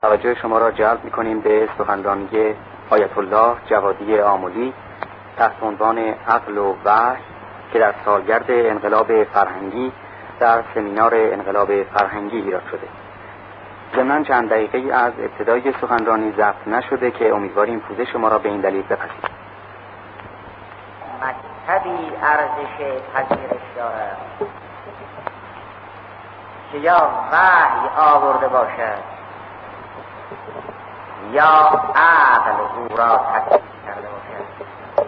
توجه شما را جلب می‌کنیم به سخنرانی آیت الله جوادی آملی تحت عنوان عقل و وحی که در سالگرد انقلاب فرهنگی در سمینار انقلاب فرهنگی ایراد شده. ضمناً چند دقیقه از ابتدای سخنرانی ضبط نشده که امیدواریم پوزش شما را به این دلیل بپذیرید. مکتبی ارزش پذیرش دارد که یا وحی آورده باشد یا عقل او را تکمیل کرده باشد.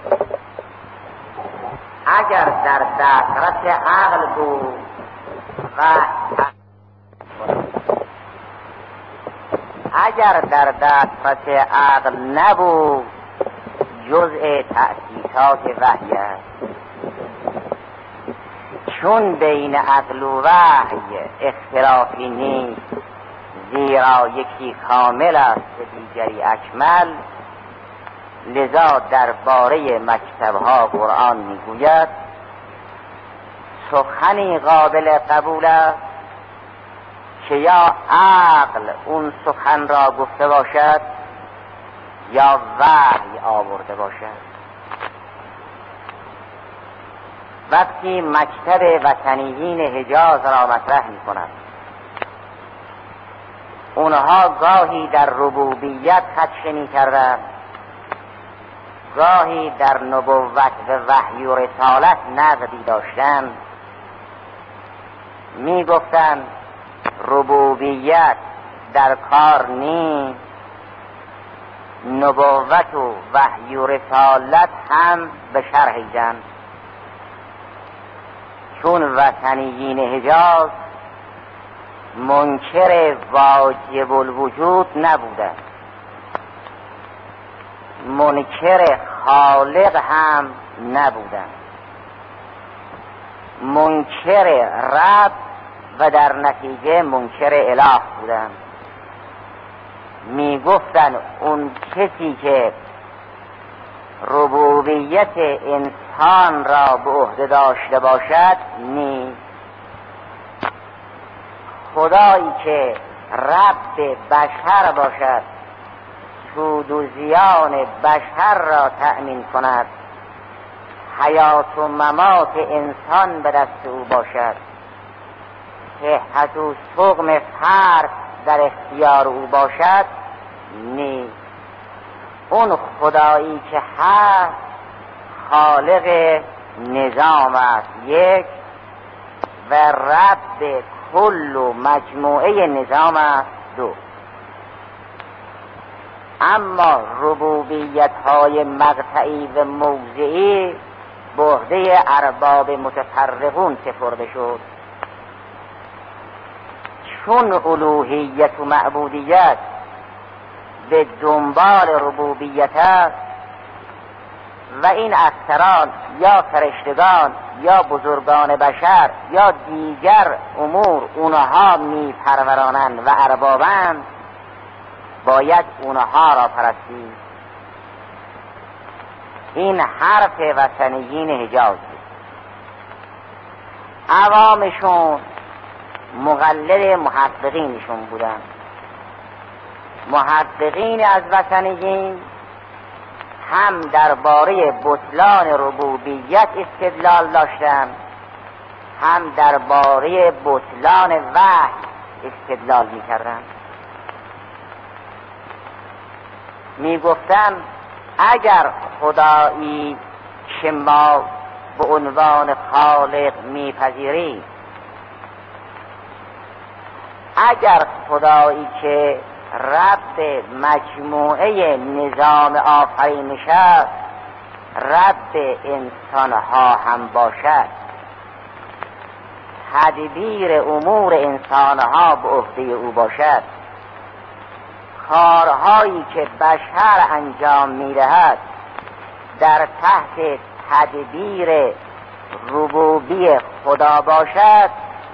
اگر در دسترس عقل بود اگر در دسترس عقل نبود جزء تأسیسات وحی است. چون بین عقل و وحی اختلافی نیست، زیرا یکی کامل است دیگری اکمل، لذا درباره مکتب‌ها قرآن میگوید سخنی قابل قبول است که یا عقل اون سخن را گفته باشد یا وحی آورده باشد. وقتی مکتب وطنیین حجاز را مطرح می کند، اونها گاهی در ربوبیت خدشه می کردند، گاهی در نبوت و وحی و رسالت نقدی داشتند. می گفتند ربوبیت در کار نیست، نبوت و وحی و رسالت هم به شرحیدند. چون وطنیین حجاز منکر واجب الوجود نبودند، منکر خالق هم نبودند، منکر رب و در نتیجه منکر اله بودند. می گفتن اون کسی که ربوبیت انسان را به عهده داشته باشد نیست، خدایی که رب بشر باشد، سود و زیان بشر را تأمین کند، حیات و ممات انسان به دست او باشد، صحت و سقم فرد در اختیار او باشد نیست. اون خدایی که هست خالق نظام است یک و رب کل و مجموعه نظام است دو. اما ربوبیت های مقطعی و موضعی به عهده ارباب متفرقون سپرده شد. چون الوهیت و معبودیت به دنبال ربوبیت است و این اکثران یا فرشتگان یا بزرگان بشر یا دیگر امور اونها می پرورانند و اربابند، باید اونها را پرستید. این حرف وطنیین حجاز بود. عوامشون مقلد محققینشون بودن. محققین از وطنیین هم درباره بطلان ربوبیت استدلال داشتند، هم درباره بطلان وحی استدلال می‌کردند. می‌گفتند اگر خدایی که ما به عنوان خالق می‌پذیریم، اگر خدایی که رب مجموعه نظام آفرینش است، رب انسانها هم باشد، تدبیر امور انسانها به عهده او باشد، کارهایی که بشر انجام می‌دهد در تحت تدبیر ربوبی خدا باشد،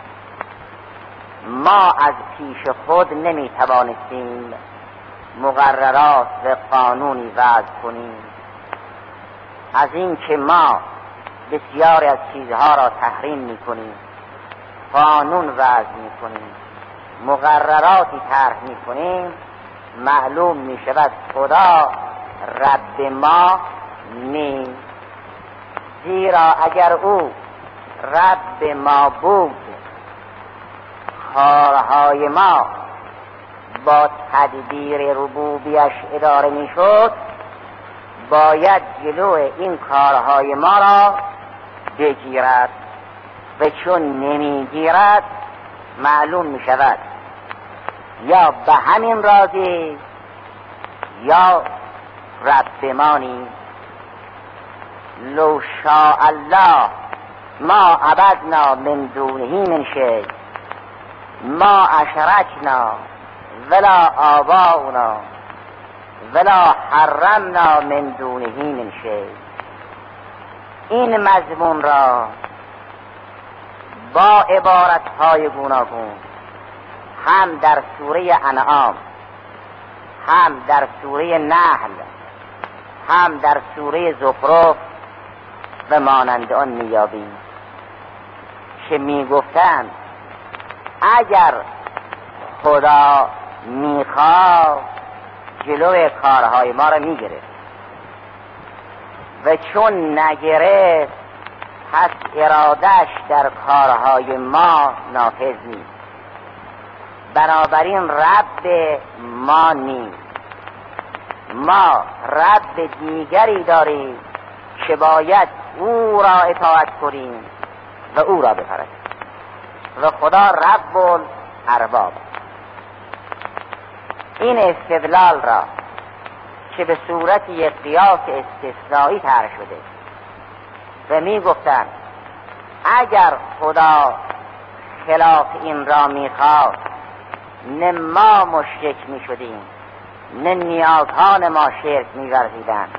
ما از پیش خود نمیتوانستیم مقررات و قانونی وضع کنیم. از این که ما بسیاری از چیزها را تحریم میکنیم، قانون وضع میکنیم، مقرراتی طرح میکنیم، معلوم می شود خدا رب ما نیست. زیرا اگر او رب ما بود، کارهای ما با تدبیر ربوبیش اداره می شد، باید جلو این کارهای ما را بگیرد و چون نمی گیرد معلوم می شود یا به همین راضی یا رب ما نیست. لو شاء الله ما عبدنا من دونه من شیء ما اشرکنا ولا آباؤنا ولا حرمنا من دونه من شیء. این مضمون را با عبارت‌های گوناگون هم در سوره انعام، هم در سوره نحل، هم در سوره زخرف و مانند آن میابیم که میگفتند اگر خدا میخواد جلوی کارهای ما را میگرفت و چون نگرفت پس ارادش در کارهای ما نافذ نیست. بنابراین رب ما نیست. ما رب دیگری داریم که باید او را اطاعت کنیم و او را بپرستیم و خدا رب الارباب. این استدلال را که به صورت یک قیاس استثنایی طرح شده و می گفتند اگر خدا خلاف این را می خواست نه ما مشرک می شدیم نه نیازان ما شرک می ورزیدند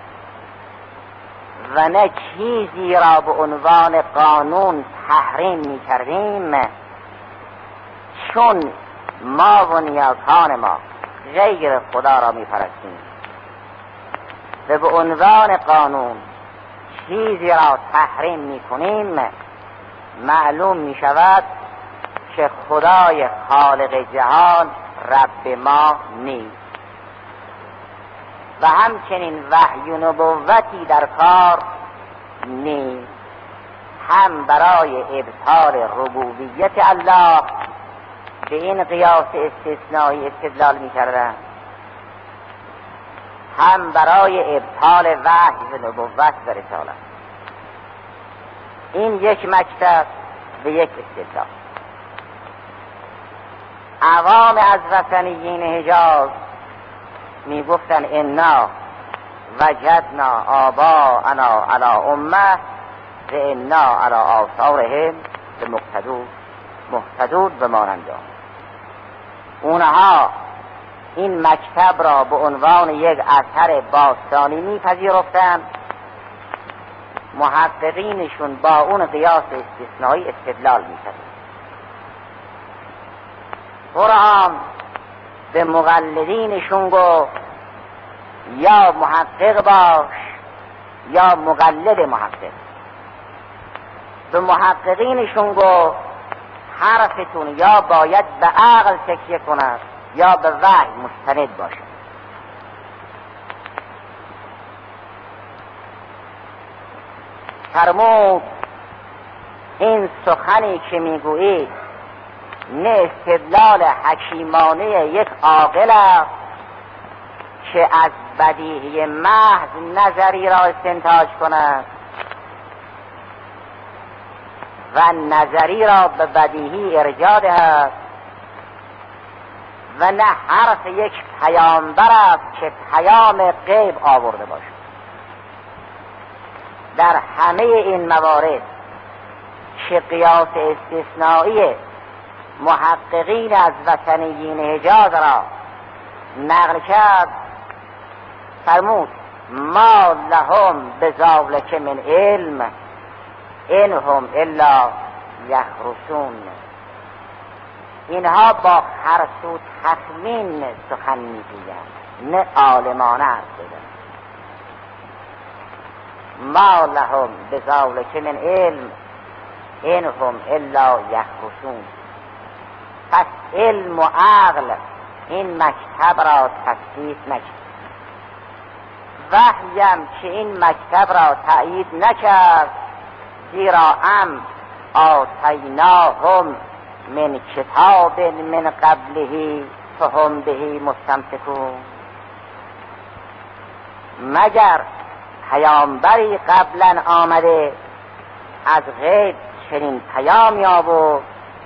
و نه چیزی را به عنوان قانون تحریم می کردیم، چون ما و نیازان ما غیر خدا را می پرستیم و به عنوان قانون چیزی را تحریم می کنیم، معلوم می شود که خدای خالق جهان رب ما نیست. و همچنین وحی و نبوتی در کار نیست، هم برای ابطال ربوبیت الله به این قیاس استثنایی استدلال می کردن، هم برای ابطال وحی و نبوت و رسالت. این یک مکتب به یک استدلال. عوام از وثنیین حجاز می گفتن انا وجدنا آباءنا علی امه و انا علی آثارهم مهتدون و مانند آن. اونها این مکتب را به عنوان یک اثر باستانی میپذیرفتند. محققینشون با اون قیاس استثنایی استدلال میکردند. قرآن به مقلدینشون گفت یا محقق باش یا مقلد محقق. به محققینشون گفت حرفتون یا باید به عقل تکیه کند یا به وحی مستند باشد. فرمود این سخنی که میگویید نه استدلال حکیمانه یک عاقل است که از بدیهی محض نظری را استنتاج کند و نظری را به بدیهی ارجاع دهد و نه حرف یک پیامبر است که پیام غیب آورده باشد. در همه این موارد که قیاس استثنایی محققین از وثنیین حجاز را نقل کرد، فرمود ما لهم بذلک من علم ان هم الا یخرصون. اینها با خرص و تخمین سخن میگویند، نه عالمانه است. ما لهم بذلک من علم ان هم الا یخرصون. پس علم و عقل این مکتب را تصدیق نکرد، وحیم که این مکتب را تأیید نکرد، زیرا آتیناهم من کتاب من قبله فهم به مستمسکون. مگر پیامبری قبلا آمده از غیب چنین پیامی آورد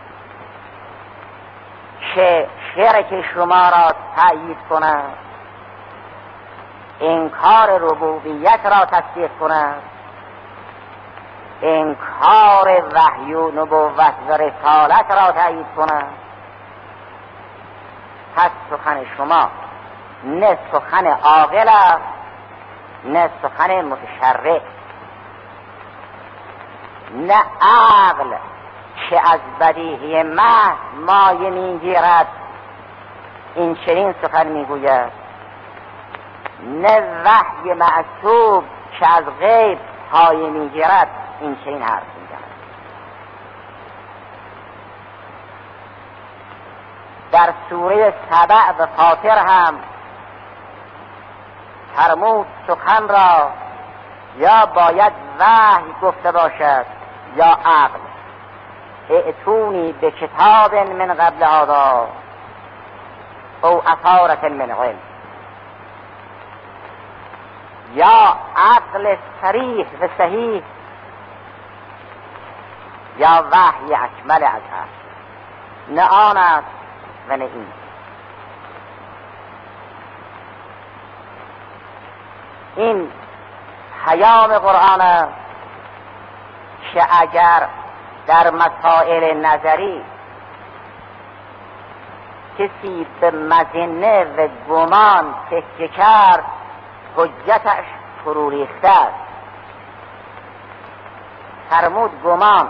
که شرک شما را تأیید کند، انکار ربوبیت را تصدیق کند، انکار وحی و نبوت و رسالت را تأیید کند. پس سخن شما نه سخن عاقل است نه سخن متشرع، نه عقل که از بدیهی محض مایه میگیرد این چنین سخن میگوید، نه وحی معصوب که از غیب پایه میگیرد این چنین حرف میزند. در سوره سبع و فاطر هم فرمود سخن را یا باید وحی گفته باشد یا عقل. ائتونی به کتاب من قبل هذا او اثارة من علم، یا عقل صریح و صحیح یا وحی اکمل از هست، نه آن است و نه این. این پیام قرآن است که اگر در مسائل نظری کسی به مظنه و گمان تکیه کرد حجتش فرو ریخته است. فرمود گمان،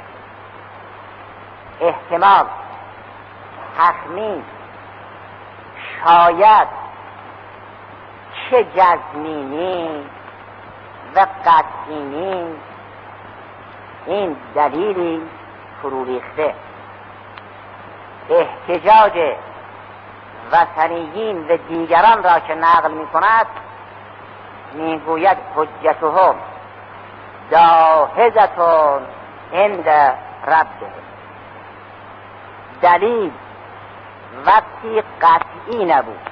احتمال، تخمین، شاید، چه جزمینی و قطعینی، این دلیلی فرو ریخته. احتجاج وثنیین و دیگران را که نقل می کند میگوید حجتهم جاهزتون عند ربه. دلیل وقتی قطعی نبود،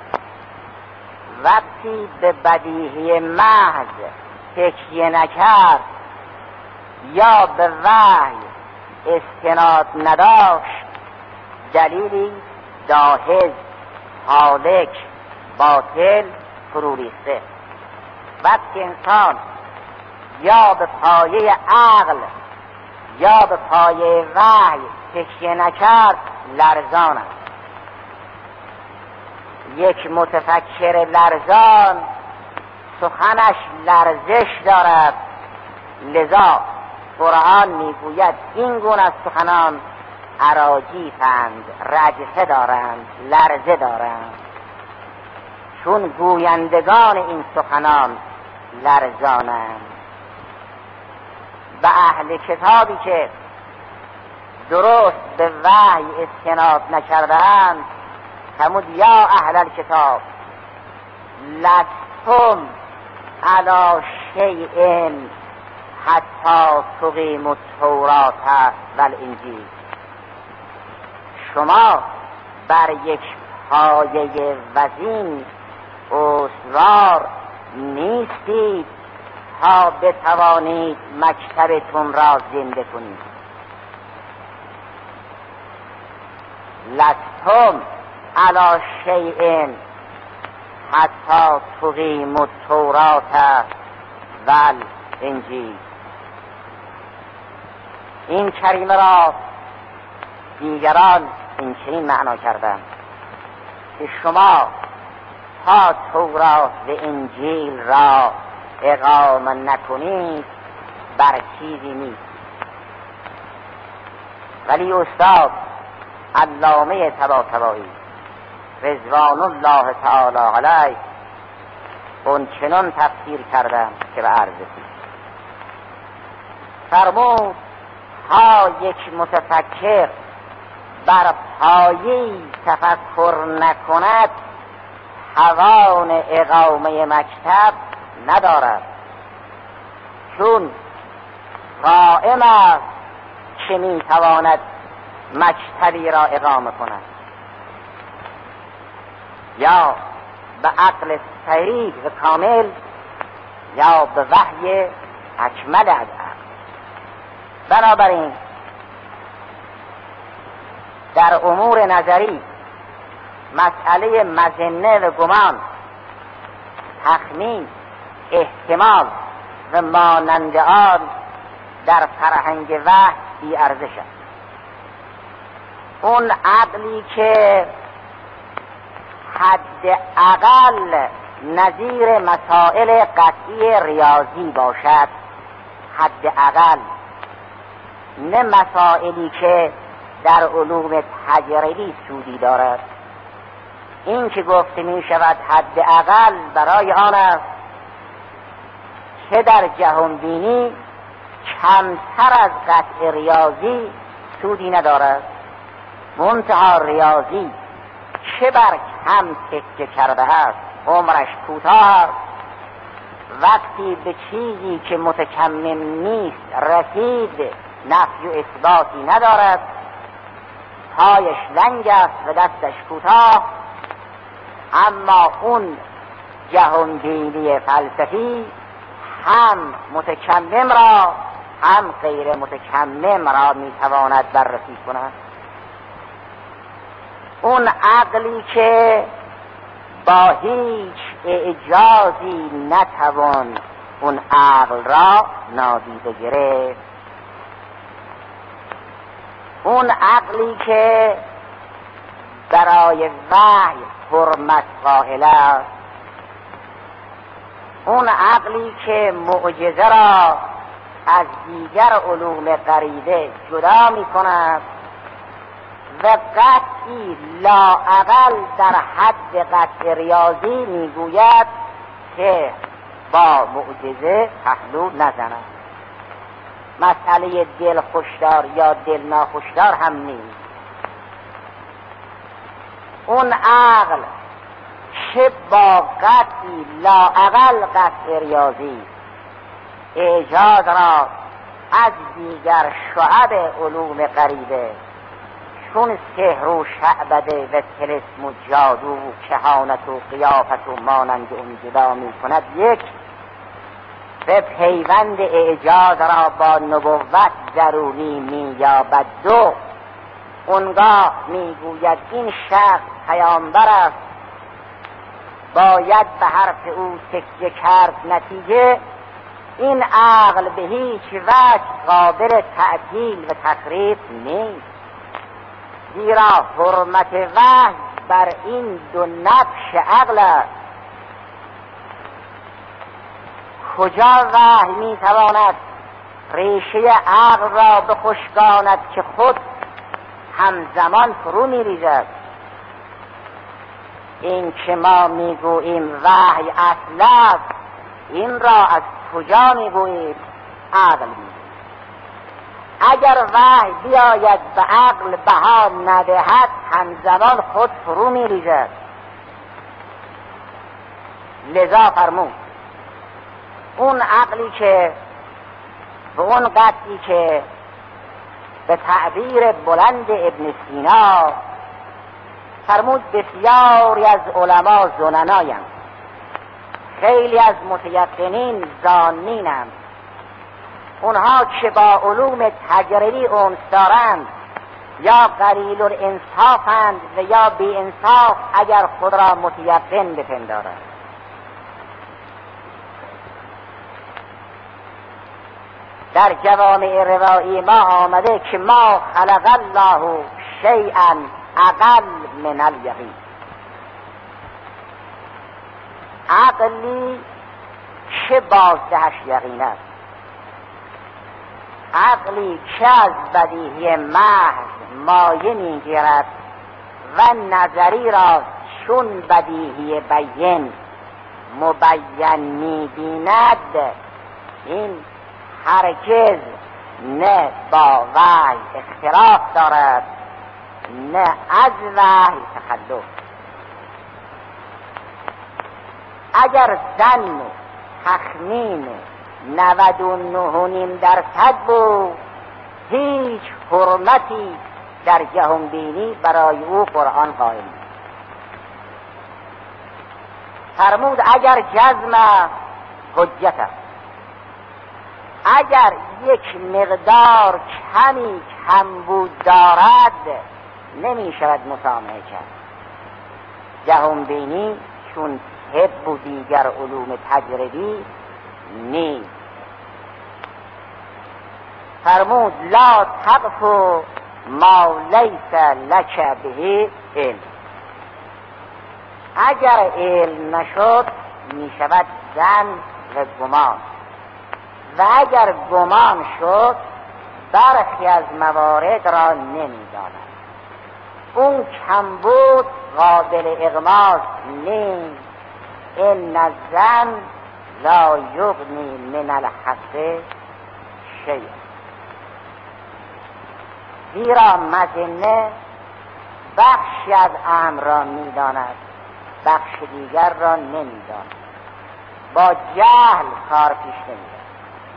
وقتی به بدیهی محض تکیه نکرد یا به وحی استناد نداشت، دلیلی جاهز، هالک، باطل، فرو ریخته. وقتی انسان یا به پایه عقل یا به پایه وحی تکیه نکرد لرزان است. یک متفکر لرزان سخنش لرزش دارد، لذا قرآن میگوید این گونه از سخنان اراجیفند، رجفه دارند، لرزه دارند، چون گویندگان این سخنان لرزانند. به اهل کتابی که درست به وحی استناد نکرده‌اند فرمود یا اهل الکتاب لستم علی شیء حتی تقیموا التوراة والانجیل. شما بر یک پایه وزین استوار نیستید تا بتوانید مکتبتون را زنده کنید. لستم علی شیء حتی تقیموا التوراة والانجیل. این کلمه را دیگران این چنین معنا کردند که شما تا تورات و انجیل را اقامه نکنید بر چیزی نیست. ولی استاد علامه طباطبایی رضوان الله تعالی علیه اون چنان تفسیر کردند که به عرض رسید. فرمود تا یک متفکر بر پایی تفکر نکند توان اقامه مکتب ندارد، چون قائم است که میتواند مکتبی را اقامه کند، یا به عقل صریح و کامل یا به وحی اکمل از عقل. بنابراین در امور نظری مسئله مظنه و گمان، تخمین، احتمال و مانند آن در فرهنگ وحی بی ارزش است. اون عقلی که حداقل نظیر مسائل قطعی ریاضی باشد، حداقل، نه مسائلی که در علوم تجربی سودی دارد. این که گفته می شود حداقل برای آن است که در جهانبینی کمتر از قطع ریاضی سودی ندارد. منتها ریاضی چه بر کم تکیه کرده است، عمرش کوتاه، وقتی به چیزی که متکمم نیست رسید نفی و اثباتی ندارد، پایش لنگ است و دستش کوتاه. اما اون جهانبینی فلسفی هم متکمم را هم غیر متکمم را میتواند بررسی کند. اون عقلی که با هیچ اعجازی نتوان اون عقل را نادیده گرفت، اون عقلی که برای وحی حرمت قائل است، اون عقلی که معجزه را از دیگر علوم غریبه جدا می کند و قطعی لااقل در حد قطع ریاضی میگوید که با معجزه پهلو نزند. مسئله دل خوشدار یا دل ناخوشدار هم نیست. اون عقل چه با قطعی لااقل قطع ریاضی ایجاد را از دیگر شعب علوم غریبه چون سحر و شعبده و طلسم و جادو و کهانت و قیافت و مانند اون جدا می کند، یک، و پیوند اعجاز را با نبوت ضروری می یابد، دو، اونگاه می گوید این شخص پیامبر است، باید به حرف او تکیه کرد. نتیجه این عقل به هیچ وجه قابل تعدیل و تخریب نیست، زیرا حرمت وحی بر این دو نقش عقل است. کجا وحی می تواند ریشه عقل را بخشکاند که خود همزمان فرو می ریزد؟ این که ما می گوییم وحی اصل است، این را از کجا می گوییم؟ عقل می گوییم. اگر وحی بیاید به عقل بها ندهد، همزمان خود فرو می ریزد. لذا فرمود اون عقلی که به اون قطعی که به تعبیر بلند ابن سینا فرمود بسیاری از علما ظننایند، خیلی از متیقنین ظانینند، اونها که با علوم تجربی انس دارند یا قلیل الانصافند و یا بی انصاف اگر خود را متیقن بپندارند. در جوامع روایی ما آمده که ما خلق الله شیئا اقل من الیقین. عقلی که بازدهش یقین است، عقلی که از بدیهی محض مایه میگیرد و نظری را چون بدیهی بیین مبین میبیند، این هرگز نه با وحی اختلاف دارد نه از وحی تخلف. اگر ظن و تخمین 99.5% بود، هیچ حرمتی در جهانبینی برای او قرآن قائل نیست. فرمود اگر جزم حجت است، اگر یک مقدار کمی کمبود دارد نمی شود مسامحه کرد. جهانبینی چون طب و دیگر علوم تجربی نیست. فرمود لا تقف ما لیس لک به علم. اگر علم نشد می شود ظن و گمان، و اگر گمان شد برخی از موارد را نمی داند. اون کمبود قابل اغماس نیست. ان الظن لا یغنی من الحق شیئا. زیرا مظنه بخشی از امر را می داند، بخش دیگر را نمی داند. با جهل کار پیش نمی رود.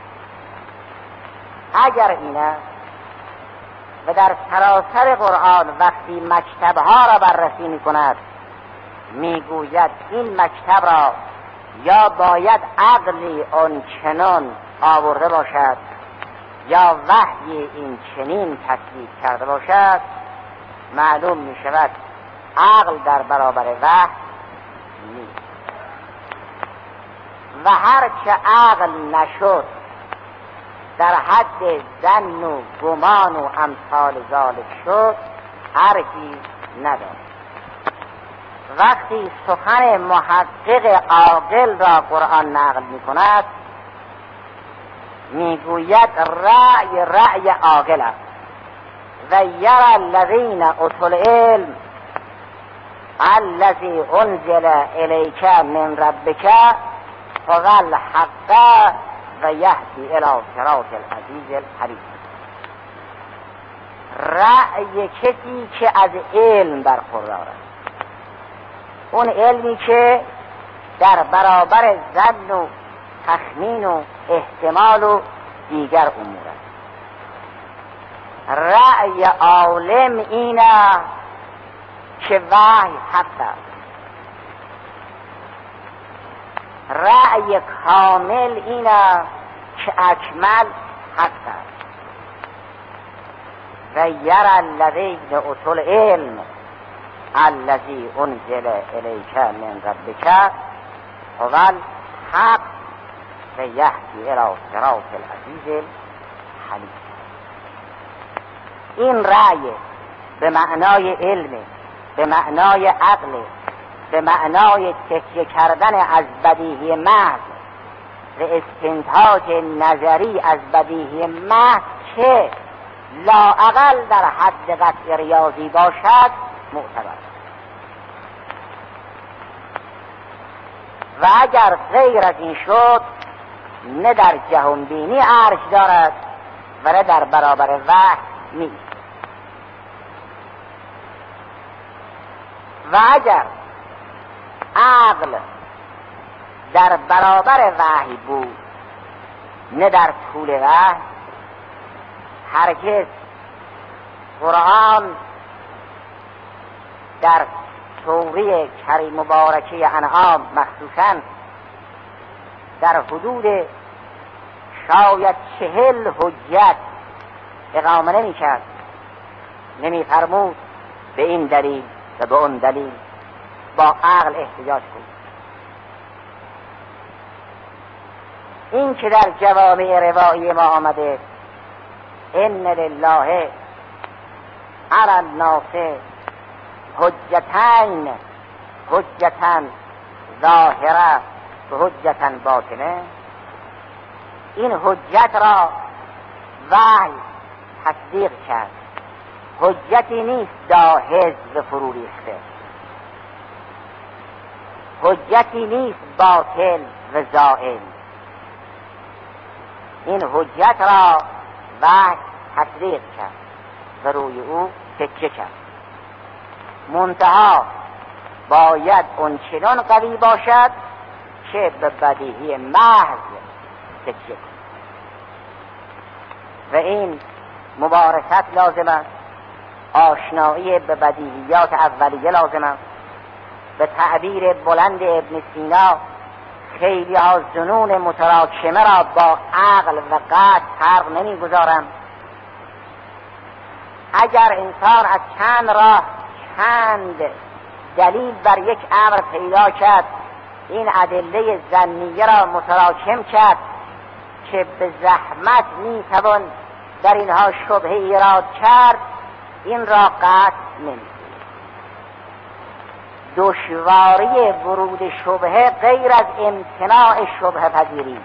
اگر اینه و در سراسر قرآن وقتی مکتبها را بررسی می کند می گوید این مکتب را یا باید عقلی آن چنان آورده باشد یا وحی این چنین تصدیق کرده باشد، معلوم می شود عقل در برابر وحی نیست. و هرچه عقل نشد در حد ظن و گمان و امثال ذالک شد ارجی ندارد. وقتی سخن محقق عاقل را قرآن نقل می کند می گوید رأی عاقل است. و یرى الذین اوتوا العلم الذی انزل الیک من ربک هو الحق و یهدی الی صراط العزیز الحمید. رأی کسی که از علم برخوردار است، اون علمی که در برابر ظن و تخمین و احتمال و دیگر امور است. رأی عالم اینه که وحی حق است. رأی کامل اینه که اکمل حق است. و یرى الذین اوتوا العلم الذی انزل الیک من ربک هو الحق و یهدی الی صراط العزیز الحمید. این رأی به معنای علم، به معنای عقل، به معنای تکیه کردن از بدیهی محض و استنتاج نظری از بدیهی محض که لااقل در حد قطع ریاضی باشد معتبر. و اگر غیر از این شد نه در جهانبینی ارج دارد و نه در برابر وحی نیست. و اگر عقل در برابر وحی بود نه در طول وحی، هرگز قرآن در سوره کریم مبارکه انعام مخصوصاً در حدود شاید 40 حجت اقامه نمی کرد، نمی فرمود به این دلیل و به اون دلیل با عقل احتجاج کنید. این که در جوامع روایی ما آمده ان لله علی الناس حجتین، حجتا ظاهره و حجتا باطنه، این حجت را وحی تصدیق کرد. حجتی نیست داهز و فرو ریخته، حجتی نیست باطل و زائل. این حجت را وحی تصدیق کرد و روی او تکیه کرد. منتها باید اونچنان قوی باشد که به بدیهی محض تکیه کند و این مبارست لازم است، آشنایی به بدیهیات اولیه لازم است. به تعبیر بلند ابن سینا خیلی ها ظنون متراکمه را با عقل و قطع فرق نمیگذارند. اگر انسان از چند راه چند دلیل بر یک امر پیدا کرد، این ادله ظنیه را متراکم کرد که به زحمت میتوان در اینها شبهه ایراد کرد، این را قطع نمی‌کنه. دشواری ورود شبهه غیر از امتناع شبهه پذیری.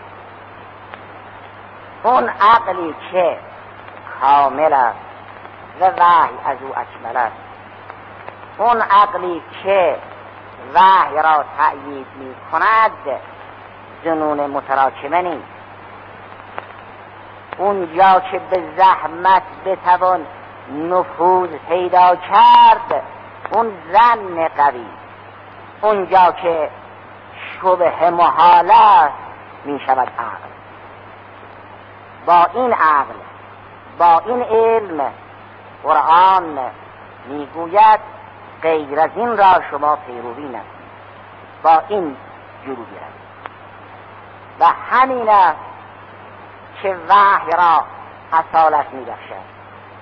اون عقلی که کامل است و وحی از او اکمل است، اون عقلی که وحی را تأیید می کند، ظنون متراکمه نیست. اونجا که به زحمت بتوان نفوذ پیدا کرد، اون ظن قوی. اونجا که شبه محال است می شود عقل. با این عقل، با این علم، قرآن می گوید غیر از این را شما پیروی نکنید، با این جلو گیرید. و همین است که وحی را اصالت می بخشد.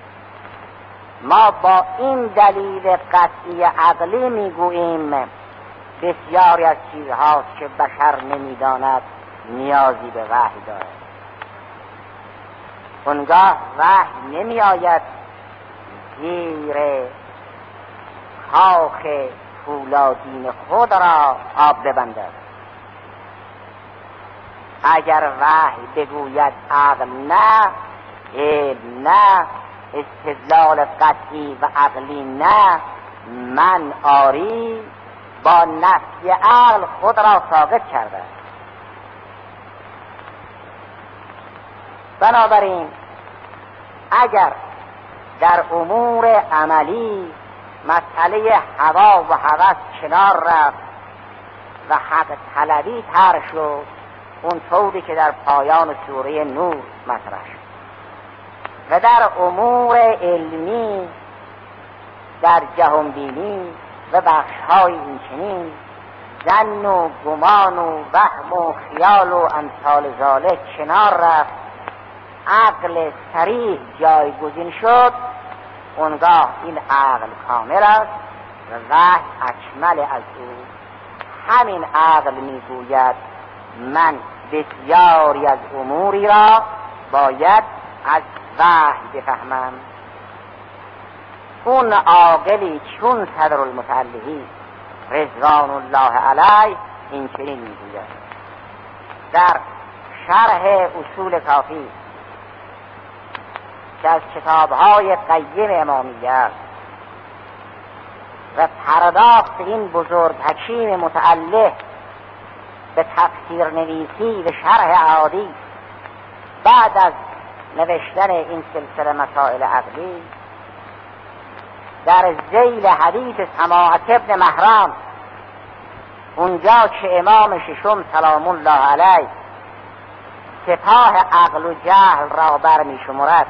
ما با این دلیل قطعی عقلی می گوییم بسیاری از چیزهاست که بشر نمی داند نیازی به وحی دارد. اونگاه وحی نمی آید زیر خاک فولادین خود را آب ببندد. اگر وحی بگوید عقل نه، علم نه، استدلال قطعی و عقلی نه، من آری، با نفی عقل خود را ساقط کرده. بنابراین اگر در امور عملی مسئله هوا و هوس کنار رفت و حق طلبی طرح شد، اون طوری که در پایان سوره نور مطرح شد، و در امور علمی، در جهانبینی و بخش‌های اینچنین ظن و گمان و وهم و خیال و امثال ذالک کنار رفت، عقل صریح جایگزین شد، اونگاه این عقل کامل است و وحی اکمل از او. همین عقل میگوید من بسیاری از اموری را باید از وحی بفهمم. اون عاقلی چون صدر المتعلقی رضوان الله علیه این چنین میگوید در شرح اصول کافی که از کتاب‌های قیم امامیه است و پرداخت این بزرگ حکیم متعلق به تفسیر نویسی و شرح احادیث بعد از نوشتن این سلسله مسائل عقلی، در ذیل حدیث سماعة ابن مهران، اونجا که امام ششم سلام الله علیه سپاه عقل و جهل را برمی شمرد،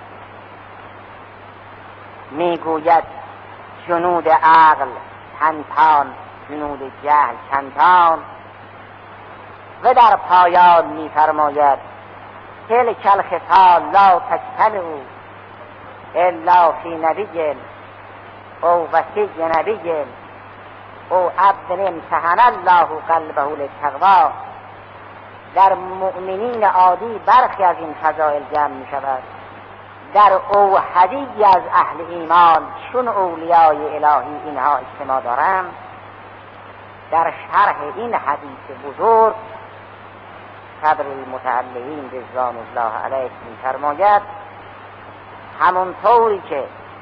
میگوید جنود عقل چندان، جنود جهل چندان، و در پایان میفرماید تلک الخصال لا تجتمع الا فی نبی او وصی نبی او عبد امتحن الله قلبه للتقوی. در مؤمنین عادی برخی از این فضائل جمع می شود، در اوحدی از اهل ایمان چون اولیای الهی اینها اجتماع دارند. در شرح این حدیث بزرگ صدر المتعلقین رضوان الله علیه می‌فرماید همونطوری که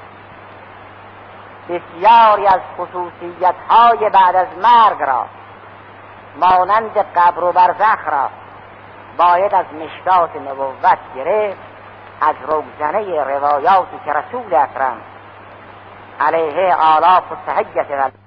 بسیاری از خصوصیت‌های بعد از مرگ را مانند قبر و برزخ را باید از مشکات نبوت گرفت، از روزنه روایاتی که رسول اکرم علیه آلاف و صحیت